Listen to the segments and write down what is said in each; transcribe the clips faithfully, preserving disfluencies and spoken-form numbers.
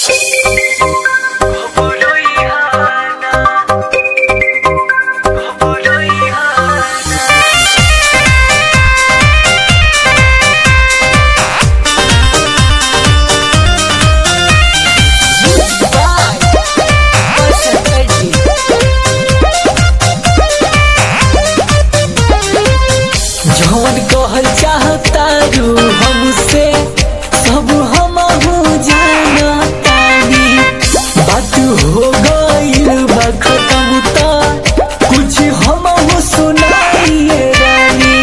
जवन कहल चाहतारू हमसे सब हमहू जानतानी। बात हो गइल बा खत्म त कुछ हमहू सुनाइए रानी।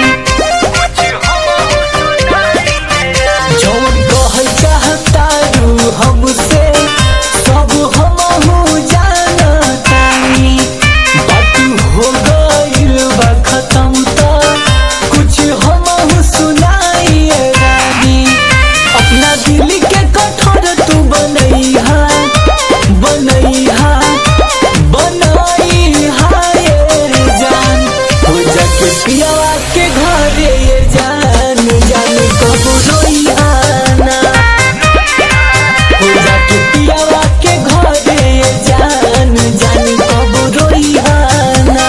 जवन कहल चाहतारू हमसे सब हमहू जानतानी। बात हो गइल बा खत्म त कुछ हमहू सुनाइए रानी। अपना दिल के कठोर तू बनैहा बनैहा बनैहा ये जान। हो जाके पियावा के घरे ये जान जान कब रोइहा ना। हो जाके पियावा के घरे ये जान जान कब रोइहा ना।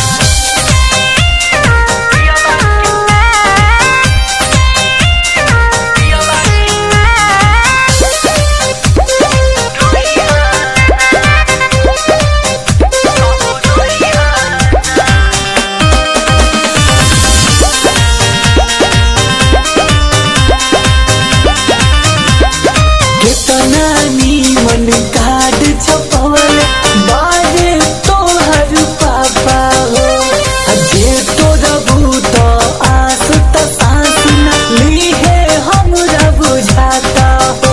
कितना नीमन कार्ड छपवल बारे तोहर पापा हो। जे तोरा भूत आस त सांस न लीहे हमरा बुझाता हो।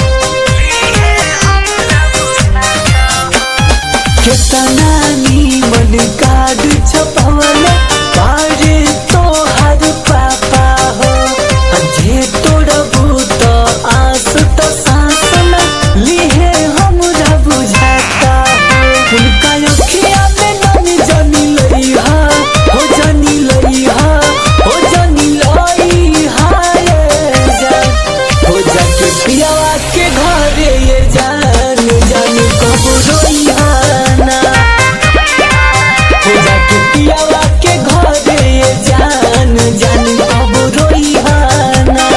कितना नीमन कार्ड छपवल बारे तोहर पापा हो। जे तोरा भूत आस त सांस न लीहे हमरा बुझाता हो। उनका अखिया में नमी जानी लइहा हो जानी लइहा हो जानी लइहा ये जान। हो जाके पियावा के घरे ये जान जान कब रोइहा ना। हो जाके पियावा के घरे ये जान जान कब रोइहा ना।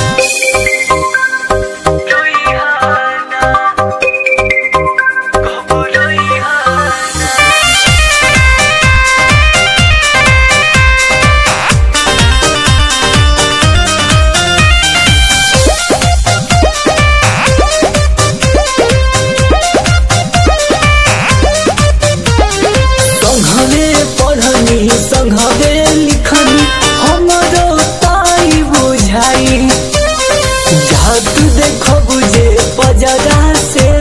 संघवे पढ़नी संघवे लिखनी हमरो ताई बुझाई। जात देखो बुझे पजरा से